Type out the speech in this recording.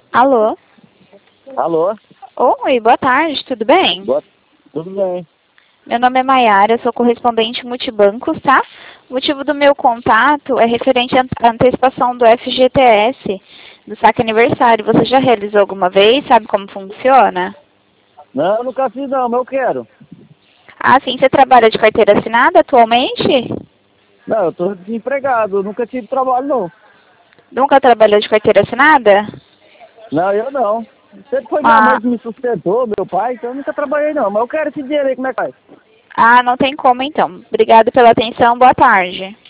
Alô? Alô? Oi, boa tarde, tudo bem? Tudo bem. Meu nome é Maiara, sou correspondente multibancos, tá? O motivo do meu contato é referente à antecipação do FGTS, do saque aniversário. Você já realizou alguma vez? Sabe como funciona? Não, eu nunca fiz não, mas eu quero. Ah, sim, você trabalha de carteira assinada atualmente? Não, eu tô desempregado, eu nunca tive trabalho não. Nunca trabalhou de carteira assinada? Não, eu não. Sempre foi minha Ah, mãe que me sustentou, meu pai, então eu nunca trabalhei não. Mas eu quero esse dinheiro aí, como é que faz? não tem como então. Obrigada pela atenção, boa tarde.